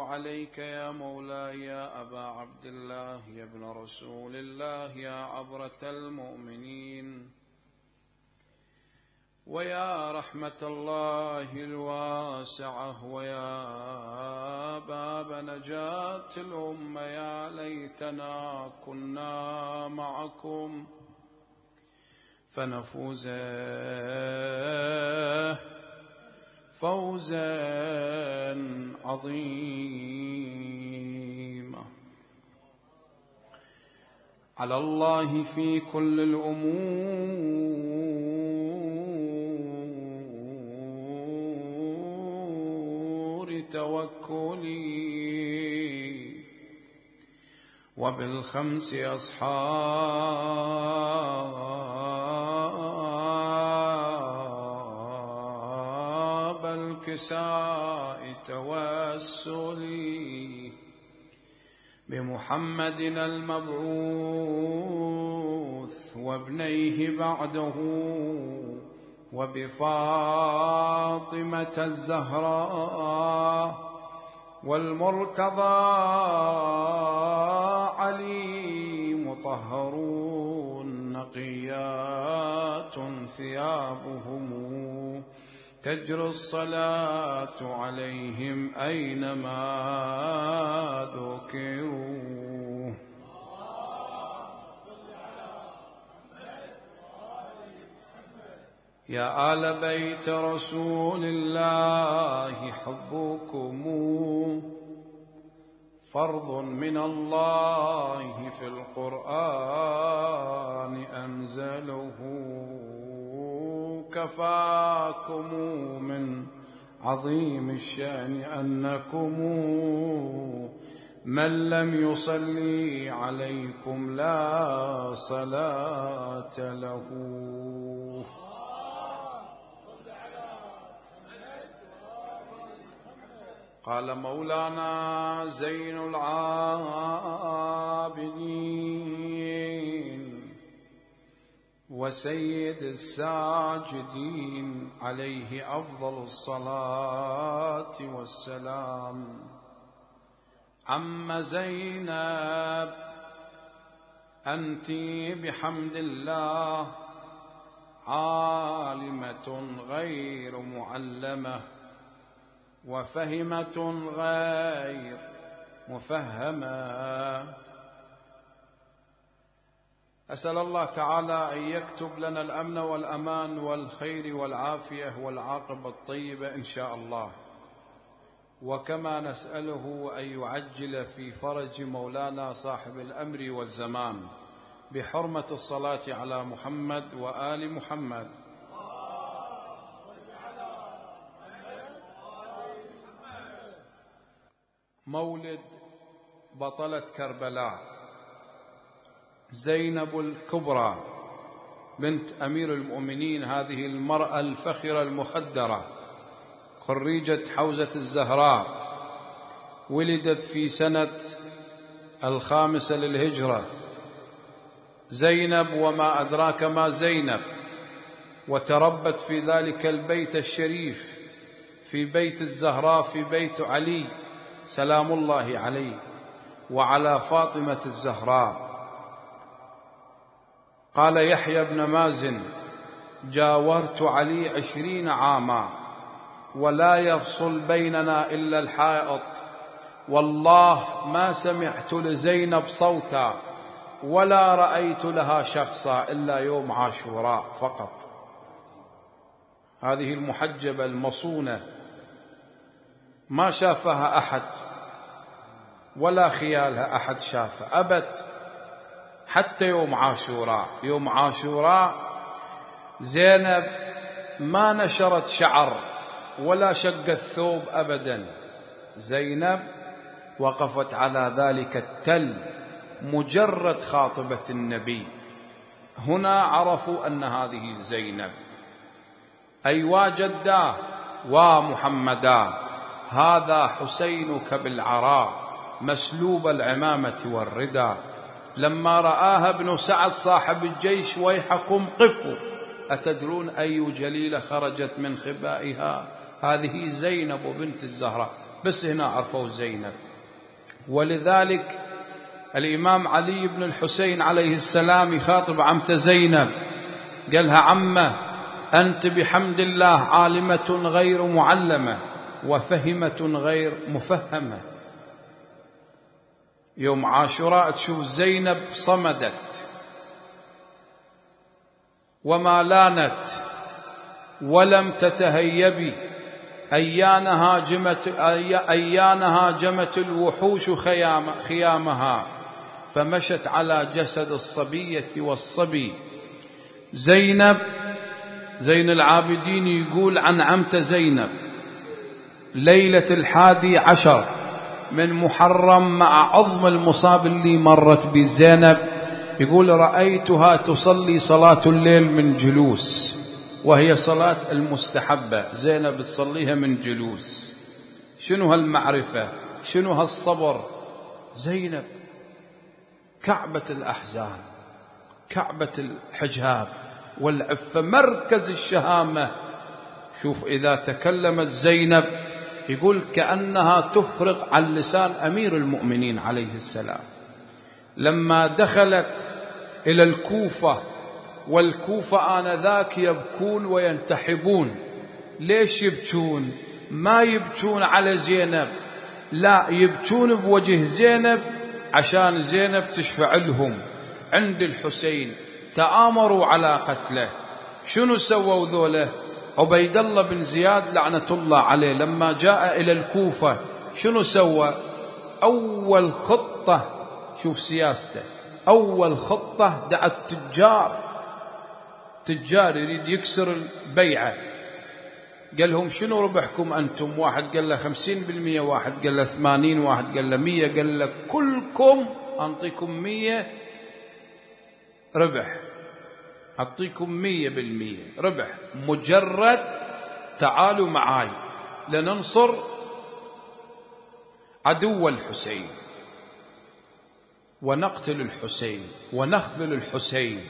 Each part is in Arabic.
عليك يا مولاي يا أبا عبد الله يا ابن رسول الله يا عبرة المؤمنين ويا رحمة الله الواسعة ويا باب نجاة الأمة، يا ليتنا كنا معكم فنفوز فوزا عظيما. على الله في كل الأمور توكلي، وبالخمس أصحاب الكساء توسلي، بمحمد المبعوث وابنيه بعده، وبفاطمة الزهراء والمرتضى علي، مطهرون نقيات ثيابهم، تجري الصلاة عليهم أينما ذكروا. يا آل بيت رسول الله حبكم فرض من الله في القرآن أنزله، كفاكم من عظيم الشأن أنكم من لم يصلي عليكم لا صلاة له. قال مولانا زين العابدين وسيد الساجدين عليه أفضل الصلاة والسلام: عم زينب أنت بحمد الله عالمة غير معلمة، وفهمة غير مفهمة. أسأل الله تعالى أن يكتب لنا الأمن والأمان والخير والعافية والعاقبة الطيبة إن شاء الله، وكما نسأله أن يعجل في فرج مولانا صاحب الأمر والزمان، بحرمة الصلاة على محمد وآل محمد. مولد بطلة كربلاء زينب الكبرى بنت أمير المؤمنين، هذه المرأة الفخرة المخدرة، خريجة حوزة الزهراء، ولدت في سنة 5 للهجرة. زينب وما أدراك ما زينب، وتربت في ذلك البيت الشريف، في بيت الزهراء، في بيت علي سلام الله عليه، وعلى فاطمة الزهراء. قال يحيى بن مازن: جاورت علي 20 عاما ولا يفصل بيننا إلا الحائط، والله ما سمعت لزينب صوتا ولا رأيت لها شخصا إلا يوم عاشوراء فقط. هذه المحجبة المصونة ما شافها أحد ولا خيالها أحد شافها، أبت حتى يوم عاشوراء. يوم عاشوراء زينب ما نشرت شعر ولا شقت ثوب أبدا. زينب وقفت على ذلك التل مجرد خاطبة النبي. هنا عرفوا أن هذه زينب. أيوا جداه ومحمدا، هذا حسينك بالعراء مسلوب العمامة والردى. لما رآها ابن سعد صاحب الجيش: ويحكم قفوا، أتدرون أي جليلة خرجت من خبائها؟ هذه زينب بنت الزهراء. بس هنا عرفوا زينب. ولذلك الإمام علي بن الحسين عليه السلام يخاطب عمته زينب، قالها: عمه أنت بحمد الله عالمة غير معلمة وفهمة غير مفهمة. يوم عاشوراء تشوف زينب صمدت وما لانت ولم تتهيبي، أيان هاجمت الوحوش خيامها فمشت على جسد الصبية والصبي. زين العابدين يقول عن عمته زينب: ليلة 11 من محرم مع عظم المصاب اللي مرت بزينب، يقول: رأيتها تصلي صلاة الليل من جلوس، وهي صلاة المستحبة، زينب تصليها من جلوس. شنو هالمعرفة؟ شنو هالصبر؟ زينب كعبة الأحزان، كعبة الحجاب والعفة، مركز الشهامة. شوف إذا تكلمت زينب يقول كأنها تفرق عن لسان أمير المؤمنين عليه السلام. لما دخلت إلى الكوفة، والكوفة آنذاك يبكون وينتحبون. ليش يبكون؟ ما يبكون على زينب، لا، يبكون بوجه زينب عشان زينب تشفع لهم عند الحسين. تآمروا على قتله. شنو سووا ذوله؟ عبيد الله بن زياد لعنة الله عليه لما جاء إلى الكوفة شنو سوى؟ أول خطة، شوف سياسته، أول خطة دعا تجار يريد يكسر البيعة. قال لهم: شنو ربحكم أنتم؟ واحد قال له 50%، واحد قال له 80%، واحد قال له 100، قال له كلكم أنطيكم 100 ربح، أعطيكم 100% ربح، مجرد تعالوا معاي لننصر عدو الحسين ونقتل الحسين ونخذل الحسين.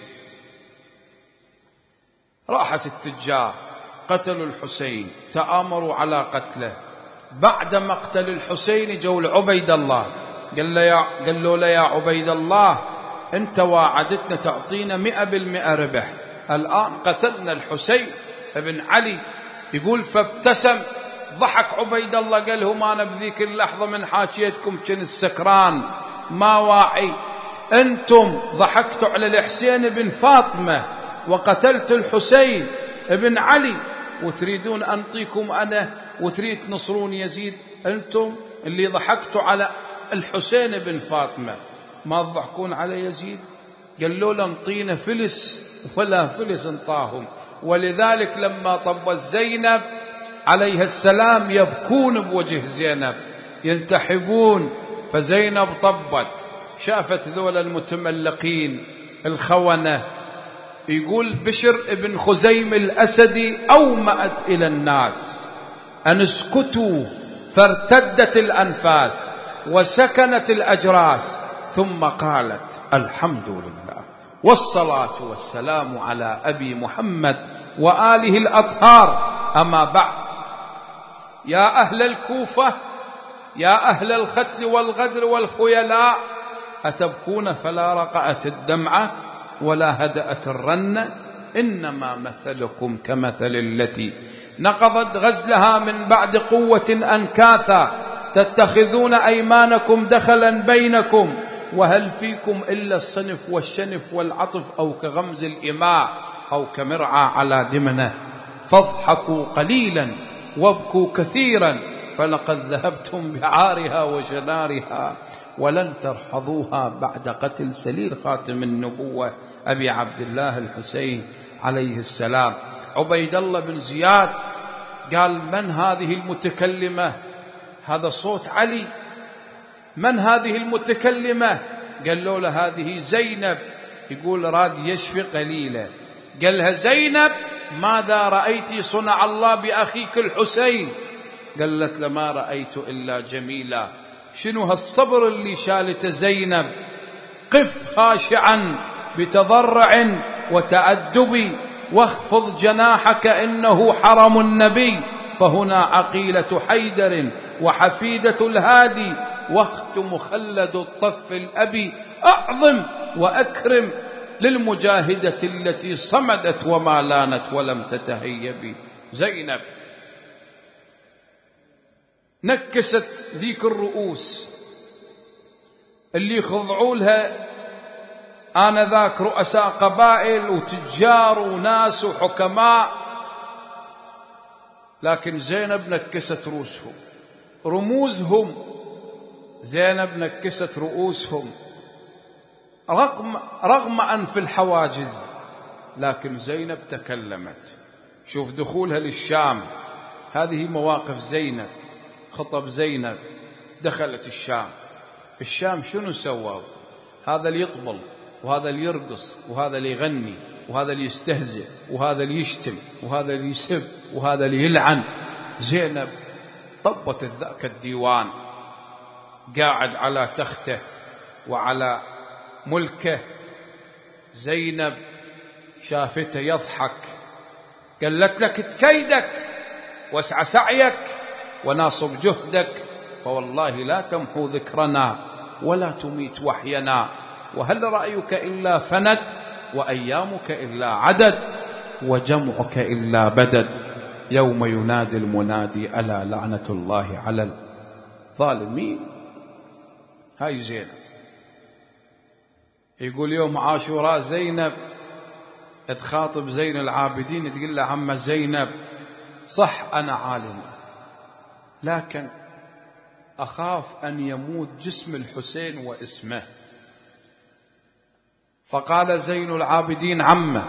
راحت التجار قتلوا الحسين، تآمروا على قتله. بعد مقتل الحسين جو لعبيد الله، قال له يا عبيد الله، أنت واعدتنا تعطينا 100% ربح، الآن قتلنا الحسين ابن علي. يقول فابتسم، ضحك عبيد الله، قال لهم: أنا بذيك اللحظة من حاكيتكم كنت سكران ما واعي، أنتم ضحكتوا على الحسين بن فاطمة وقتلت الحسين ابن علي، وتريدون أنطيكم أنا وتريد تنصرون يزيد؟ أنتم اللي ضحكتوا على الحسين بن فاطمة، ما تضحكون على يزيد؟ قال له: لنطينا فلس ولا فلس انطاهم. ولذلك لما طبت زينب عليها السلام يبكون بوجه زينب، ينتحبون. فزينب طبت، شافت ذول المتملقين الخونة. يقول بشر ابن خزيم الأسدي: أومأت إلى الناس أن اسكتوا، فارتدت الأنفاس وسكنت الأجراس، ثم قالت: الحمد لله والصلاة والسلام على أبي محمد وآله الأطهار، أما بعد. يا أهل الكوفة، يا أهل الختل والغدر والخيلاء، أتبكون فلا رقأت الدمعة ولا هدأت الرنة؟ إنما مثلكم كمثل التي نقضت غزلها من بعد قوة أنكاثا، تتخذون أيمانكم دخلا بينكم، وهل فيكم إلا الصنف والشنف والعطف، أو كغمز الإماء أو كمرعى على دمنة. فاضحكوا قليلا وابكوا كثيرا، فلقد ذهبتم بعارها وشنارها، ولن ترحضوها بعد قتل سليل خاتم النبوة أبي عبد الله الحسين عليه السلام. عبيد الله بن زياد قال: من هذه المتكلمة؟ هذا صوت علي. من هذه المتكلمة؟ قال له: هذه زينب. يقول راد يشفي قليلا، قال لها: زينب ماذا رأيت صنع الله بأخيك الحسين؟ قالت: لما رأيت إلا جميلا. شنو هالصبر اللي شالته زينب؟ قف خاشعا بتضرع وتأدب، واخفض جناحك إنه حرم النبي، فهنا عقيلة حيدر وحفيدة الهادي، واخت مخلد الطف الأبي، أعظم وأكرم للمجاهدة التي صمدت وما لانت ولم تتهيب. زينب نكست ذيك الرؤوس اللي يخضعوا لها آنذاك رؤساء قبائل وتجار وناس وحكماء، لكن زينب نكست رؤوسهم، رموزهم. زينب نكست رؤوسهم رغم أنف الحواجز، لكن زينب تكلمت. شوف دخولها للشام، هذه مواقف زينب، خطب زينب. دخلت الشام شنو سووا؟ هذا اللي يطبل، وهذا اللي يرقص، وهذا اللي يغني، وهذا اللي يستهزئ، وهذا اللي يشتم، وهذا اللي يسب، وهذا اللي يلعن. زينب طبت ذاك الديوان، قاعد على تخته وعلى ملكه. زينب شافته يضحك، قالت لك تكيدك واسع سعيك وناصب جهدك، فوالله لا تمحو ذكرنا ولا تميت وحينا، وهل رأيك إلا فند، وأيامك إلا عدد، وجمعك إلا بدد، يوم ينادي المنادي ألا لعنة الله على الظالمين. هاي زينب. يقول يوم عاشوراء زينب تخاطب زين العابدين، تقول له عم زينب صح أنا عالمة، لكن أخاف أن يموت جسم الحسين واسمه. فقال زين العابدين عمه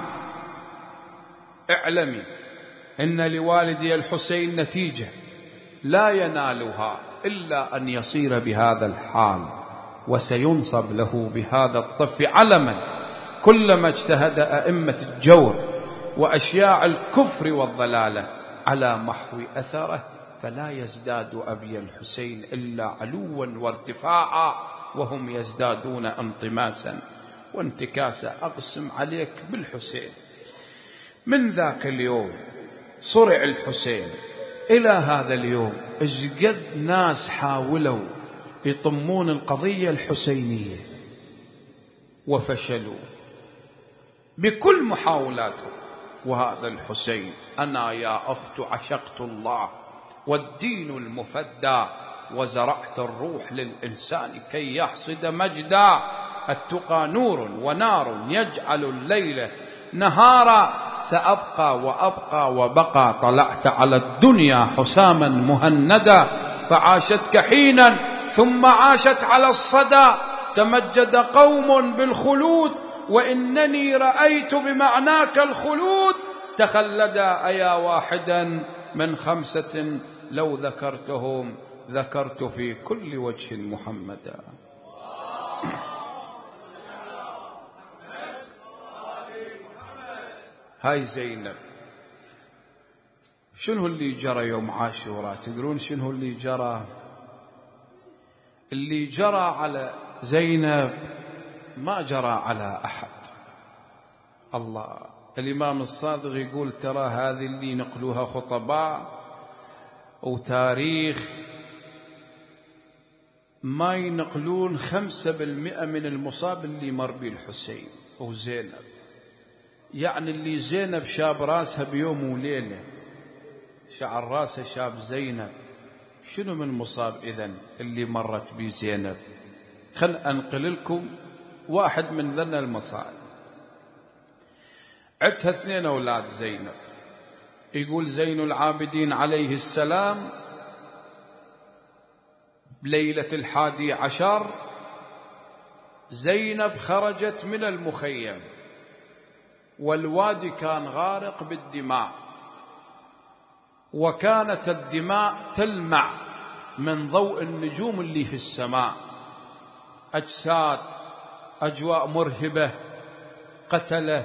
اعلمي إن لوالدي الحسين نتيجة لا ينالها إلا أن يصير بهذا الحال، وسينصب له بهذا الطف علما، كلما اجتهد أئمة الجور وأشياع الكفر والضلالة على محو أثره، فلا يزداد أبي الحسين إلا علوا وارتفاعا، وهم يزدادون انطماسا وانتكاسا. أقسم عليك بالحسين، من ذاك اليوم صرع الحسين إلى هذا اليوم اشقد ناس حاولوا يطمون القضية الحسينية وفشلوا بكل محاولاتهم. وهذا الحسين أنا يا أخت عشقت الله والدين المفدى، وزرعت الروح للإنسان كي يحصد مجدا، التقى نور ونار يجعل الليل نهارا، سأبقى وأبقى وبقى، طلعت على الدنيا حساما مهندا، فعاشتك حينا ثم عاشت على الصدى، تمجد قوم بالخلود وإنني رأيت بمعناك الخلود، تخلدا أيا واحدا من 5 لو ذكرتهم ذكرت في كل وجه محمدا. هاي زينب. شنو اللي جرى يوم عاشوراء؟ تدرون شنو اللي جرى؟ اللي جرى على زينب ما جرى على أحد. الله، الإمام الصادق يقول ترى هذه اللي نقلوها خطباء وتاريخ ما ينقلون 5% من المصاب اللي مر به الحسين وزينب. يعني اللي زينب شاب راسها بيوم وليلة، شعر راسها شاب زينب، شنو من مصاب إذن اللي مرت به زينب؟ خل أنقل لكم واحد من ذن المصائب. عدتها 2 أولاد زينب. يقول زين العابدين عليه السلام بليلة 11 زينب خرجت من المخيم، والوادي كان غارق بالدماء، وكانت الدماء تلمع من ضوء النجوم اللي في السماء، أجساد، أجواء مرهبة، قتله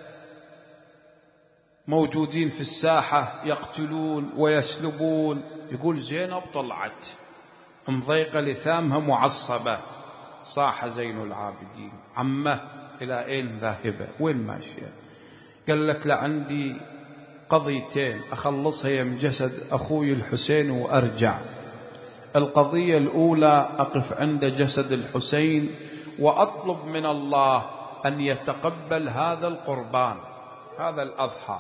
موجودين في الساحة يقتلون ويسلبون. يقول زينب طلعت مضيقة لثامها معصبة، صاح زين العابدين عمه إلى أين ذاهبة؟ وين ماشية؟ قال لك لعندي قضيتين أخلصها يم جسد أخوي الحسين وأرجع. القضية الأولى أقف عند جسد الحسين وأطلب من الله أن يتقبل هذا القربان، هذا الأضحى.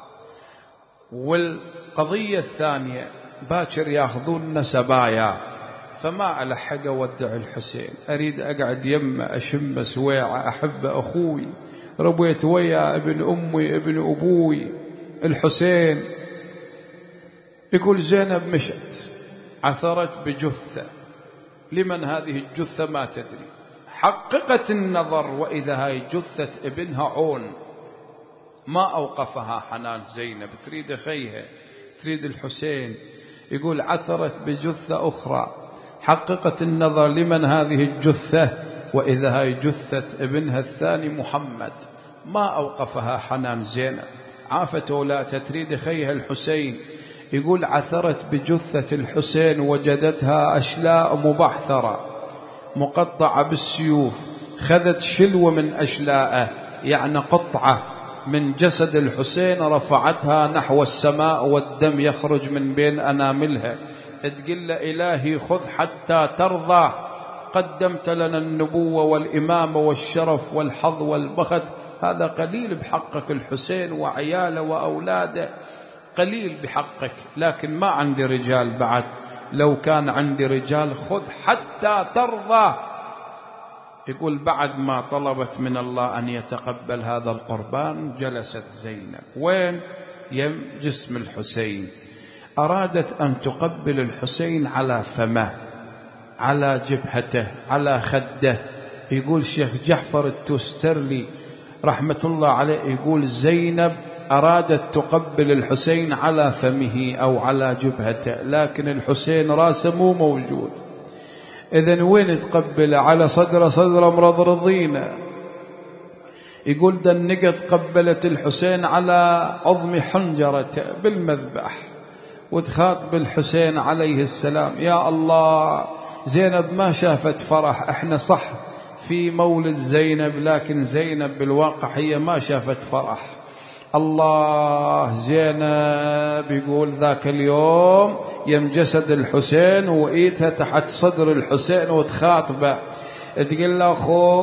والقضية الثانية باكر ياخذون سبايا، فما ألحق أودع الحسين، أريد أقعد يمه أشم سويعة، أحب أخوي، ربيت ويا ابن أمي ابن أبوي الحسين. يقول زينب مشت عثرت بجثة، لمن هذه الجثة ما تدري، حققت النظر وإذا هاي جثة ابنها عون. ما أوقفها حنان زينب، تريد أخيها تريد الحسين. يقول عثرت بجثة أخرى، حققت النظر لمن هذه الجثة وإذا هاي جثة ابنها الثاني محمد. ما أوقفها حنان زينب، عافت أولادها تريد أخيها الحسين. يقول عثرت بجثة الحسين وجدتها أشلاء مبعثرة مقطعة بالسيوف، خذت شلوة من أشلاءه يعني قطعة من جسد الحسين رفعتها نحو السماء والدم يخرج من بين أناملها. تقول له إلهي خذ حتى ترضى، قدمت لنا النبوة والإمامة والشرف والحظ والبخت، هذا قليل بحقك الحسين وعياله وأولاده، قليل بحقك، لكن ما عندي رجال بعد، لو كان عندي رجال خذ حتى ترضى. يقول بعد ما طلبت من الله أن يتقبل هذا القربان جلست زينب وين؟ يم جسم الحسين. أرادت أن تقبل الحسين على فمه، على جبهته، على خده. يقول شيخ جعفر التوسترلي رحمة الله عليه، يقول زينب أرادت تقبل الحسين على فمه أو على جبهته، لكن الحسين راسه مو موجود. إذن وين تقبله؟ على صدره، صدره مرضرضين. يقول دنقت قبلت الحسين على عظم حنجرته بالمذبح وتخاطب الحسين عليه السلام. يا الله، زينب ما شافت فرح، احنا صح في مولد زينب لكن زينب بالواقع هي ما شافت فرح. الله، زينب يقول ذاك اليوم يم جسد الحسين وإيتها تحت صدر الحسين وتخاطبه تقول له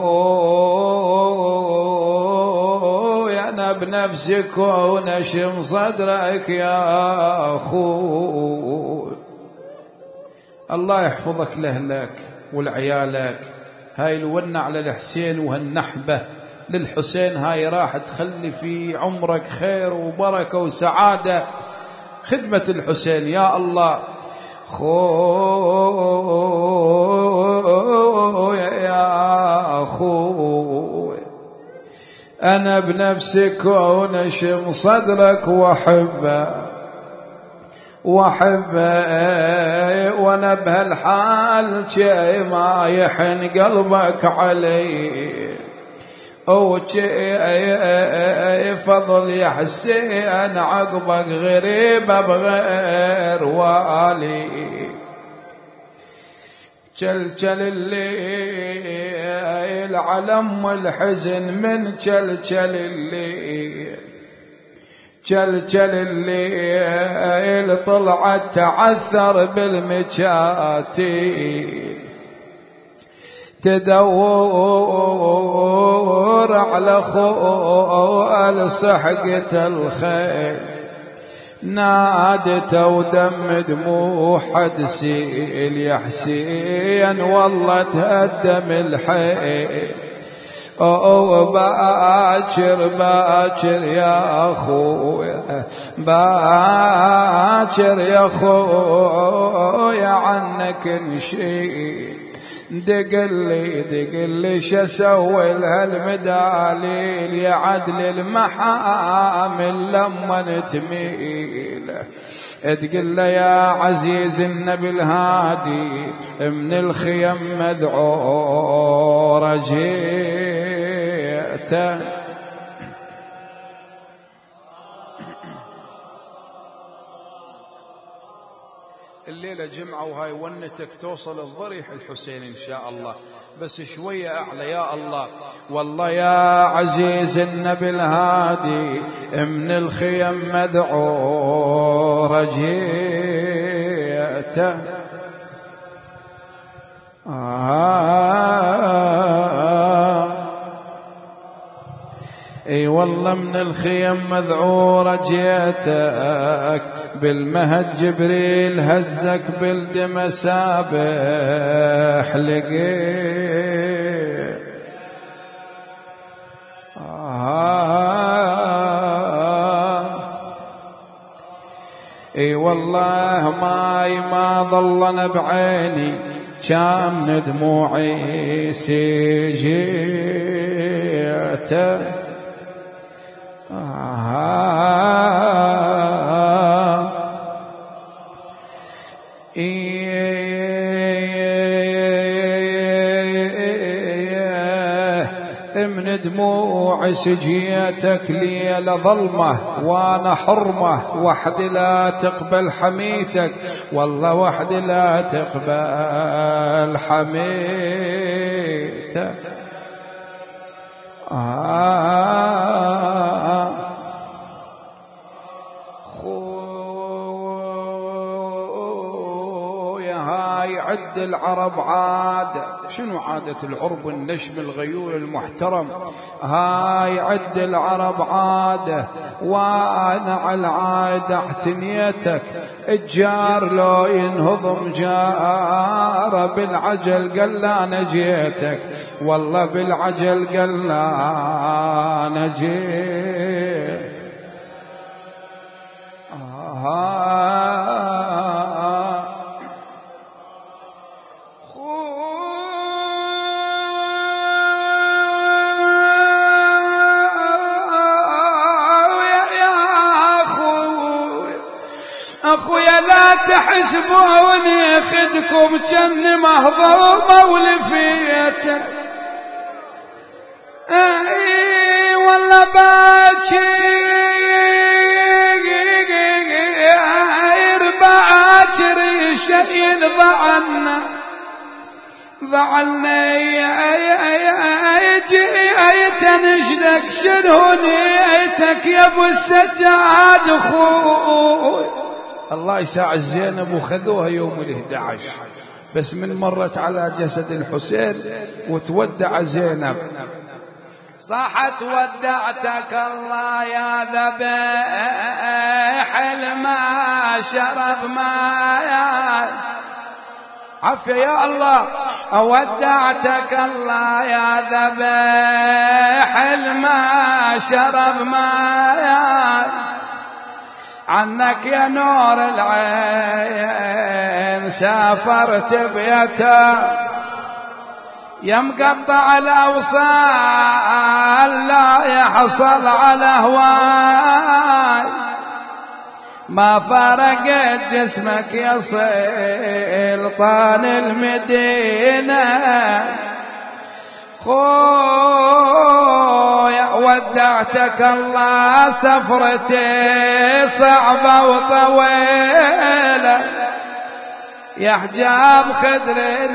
أخوي أنا بنفسك ونشم صدرك يا أخوي. الله يحفظك لأهلك ولعيالك. هاي الونة على الحسين وهالنحبة للحسين هاي راح تخلي في عمرك خير وبركة وسعادة. خدمة الحسين يا الله. خويا يا أخوي أنا بنفسك ونشم صدرك وأحبه وانا بهالحال شي ما يحن قلبك علي او شي فضل يا حسين عقبك غريبة بغير والي. جلجل الليل علم الحزن من جلجل الليل، جلجل الليل طلعت تعثر بالمجاتي تدور على خوال سحقة الخيل نادته ودم دموع تسيل يا حسين والله تهدم الحيل. باكر باكر يا أخويا باكر يا أخويا عنك نشيل. دقلي شسوي لهالمداليل يا عدل المحامل لما تميل. تقل يا عزيز النبي الهادي من الخيم مذعور جئت. الليلة والليلة جمعة وهاي ونتك توصل الضريح الحسين إن شاء الله، بس شوية أعلى يا الله. والله يا عزيز النبي الهادي من الخيم مذعور جيته اي والله من الخيم مذعورة جيتك، بالمهد جبريل هزك بالدم سابح لقيت اي والله ماي ما ظلنا بعيني كان دموعي سجيته من دموع سجيتك ليلة ظلمة وانا حرمة، وحدي لا تقبل حميتك، والله وحدي لا تقبل حميتك. خويا هاي عد العرب عادة، شنو عادة العرب النشم الغيور المحترم؟ هاي عد العرب عادة وانا على العادة اعتنيتك، الجار لو ينهضم جاره بالعجل قال لا انا جيتك، والله بالعجل قال لا انا جيت. أخويا لا تحسبوني خدكم جن مهضومة ولفيتك، اي والله باكر شيء ضعلنا تنشدك شنو نيتك يا ابو السجاد اخوي. الله يساعد زينب وخذوها يوم ال11، بس من مرت على جسد الحسين وتودع زينب صاحت ودعتك الله يا ذبيح الماء شرب ماء عافية يا الله. ودعتك الله يا ذبيح الماء شرب ماء، عنك يا نور العين سافرت بيته، يا مقطع الأوصال لا يحصل على هواي، ما فرقت جسمك يا سلطان المدينة. خويا ودعتك الله سفرتي صعبة وطويلة، يا حجاب خدر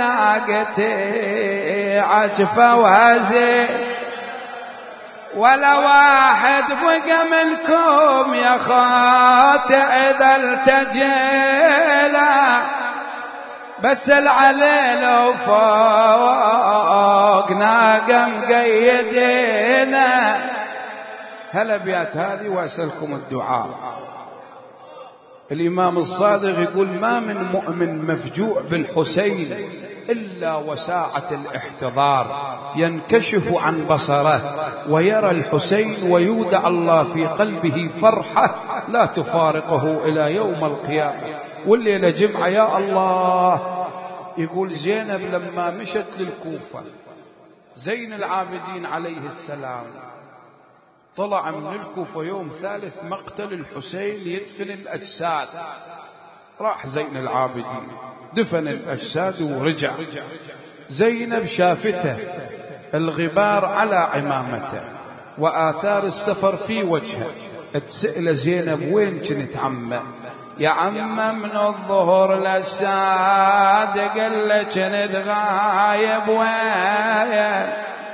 ناقتي عجفة وهزيل، ولا واحد بقى منكم يا خوت إذا التجيلا، بس العليل وفوق ناقة مقيدينا. هالأبيات هذه وأسألكم الدعاء. الإمام الصادق يقول ما من مؤمن مفجوع بالحسين إلا وساعة الاحتضار ينكشف عن بصره ويرى الحسين ويودع الله في قلبه فرحة لا تفارقه إلى يوم القيامة. والليلة جمعة يا الله. يقول زينب لما مشت للكوفة زين العابدين عليه السلام طلع من الكوفة يوم ثالث مقتل الحسين يدفن الأجساد، راح زين العابدين دفن الأجساد ورجع. زينب شافته الغبار على عمامته وآثار السفر في وجهه، تسأل زينب وين كنت عمه؟ يا عم من الظهر للصادق اللي كنت غايب وين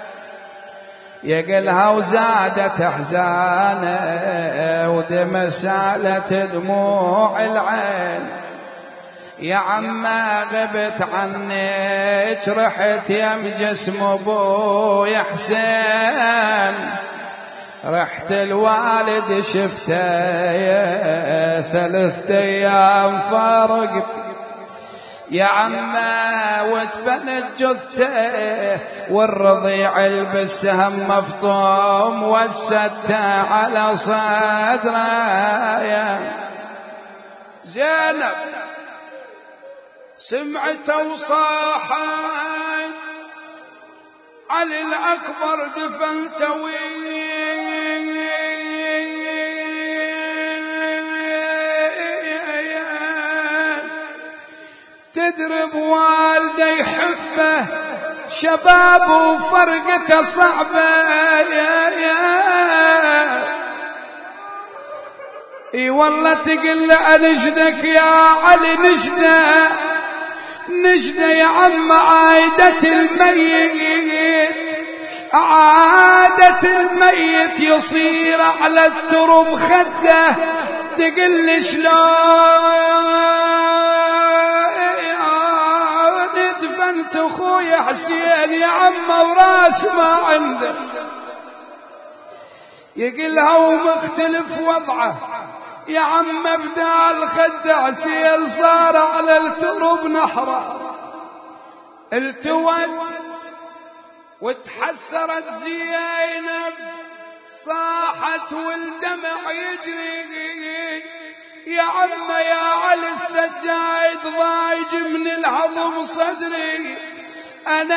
يقلها وزادت احزانه ودم سالت دموع العين. يا عم غبت عنك رحت يم جسم ابوي حسين رحت الوالد شفته 3 أيام فارقت. يا عم ودفنت جثته والرضيع بالسهم مفطوم وسته على صدره. يا زينب سمعت وصاحت علي الأكبر دفنت تدرب والده يحبه شباب وفرقته صعبة. اي والله تقل انشدك يا علي نشده يا عم عادة الميت يصير على الترب خده تقل شلون دفنت اخويا حسين يا عم وراس ما عنده يقلها ومختلف وضعه. يا عم بدال خد عسير صار على الترب نحره التوت وتحسرت زينب صاحت والدمع يجري. يا عم يا علي السجايد ضايج من الهضم صدري انا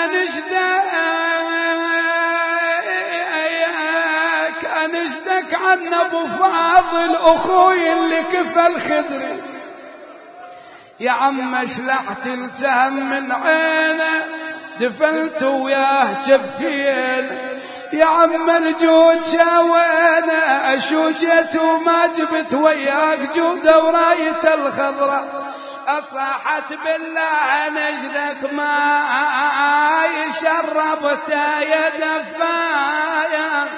نجدك عن ابو فاضل اخوي اللي كفل خدري. يا عم شلحت السهم من عينه دفنت وياه جفين. يا عم الجود شاوينا اشوجت وما جبت وياك جودة وراية الخضرة اصاحت بالله نجدك ما يشربت يا دفايا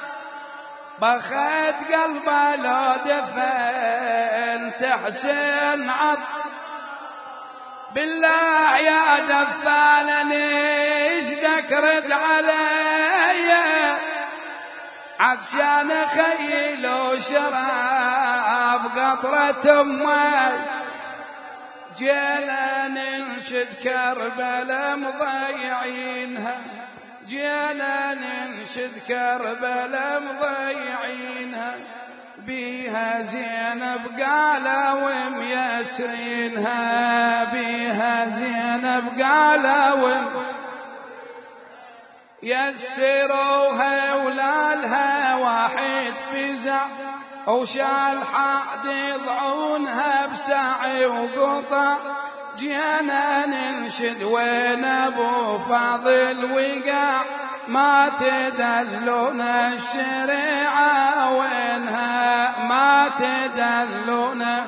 بخيت قلبه لو دفنت حسين عط بالله يا دفان نجدك رد علي عطشان خيل وشراب قطرة مي جينا ننشد كربلاء مضيعينها جينا ننشد كربلاء مضيعينها بيها زينب قالوا وميسرينها بيها زينب قالوا يسروها ولالها واحد فزع وشال حد يضعونها بسعي وقطع جينا ننشد وين ابو فاضل وقع ما تدلون الشريعة وينها ما تدلون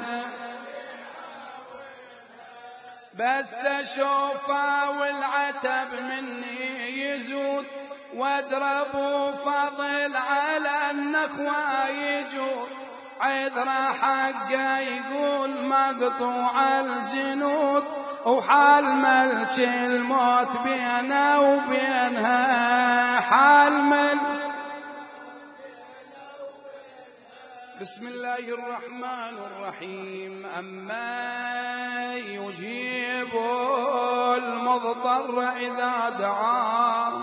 بس اشوفه والعتب مني يزود واضربوا فضل على النخوة يجود عذرا حقه يقول مقطوع الزنود وحال ملك الموت بينه وبينها حال ملك. بسم الله الرحمن الرحيم أما يجيب المضطر إذا دعاه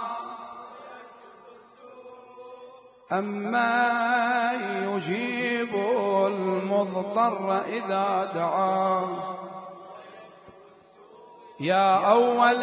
أما يجيب المضطر إذا دعاه يا أول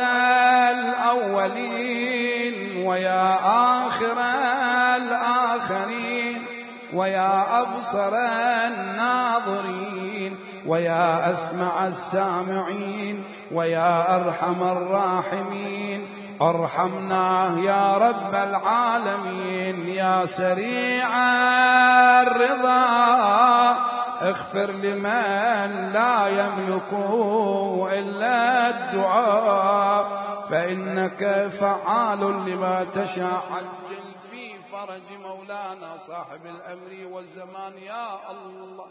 الأولين ويا آخر الآخرين ويا أبصر الناظرين ويا أسمع السامعين ويا أرحم الراحمين ارحمنا يا رب العالمين يا سريع الرضا اغفر لمن لا يملك إلا الدعاء فإنك فعال لما تشاء. عجل في فرج مولانا صاحب الأمر والزمان يا الله.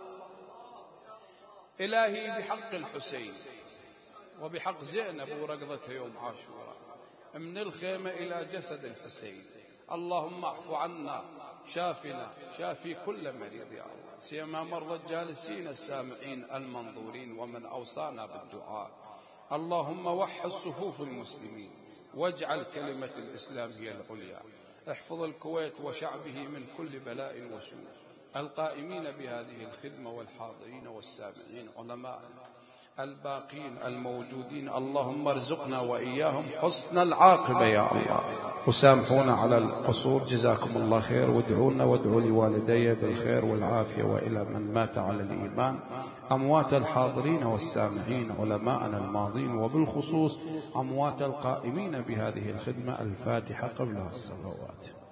إلهي بحق الحسين وبحق زينب ورقضتها يوم عاشوراء من الخيمة إلى جسد الحسين، اللهم اعف عنا، شافنا، شافي كل مريض يا الله، سيما مرضى الجالسين السامعين المنظورين ومن أوصانا بالدعاء. اللهم وحد صفوف المسلمين واجعل كلمة الإسلام هي العليا. احفظ الكويت وشعبه من كل بلاء وسوء، القائمين بهذه الخدمة والحاضرين والسامعين، علماء الباقين الموجودين، اللهم ارزقنا وإياهم حسن العاقبة يا الله، وسامحونا على القصور، جزاكم الله خير، وادعونا وادعوا لوالدي بالخير والعافية، وإلى من مات على الإيمان، أموات الحاضرين والسامعين، علماءنا الماضين، وبالخصوص أموات القائمين بهذه الخدمة. الفاتحة قبل الصلوات.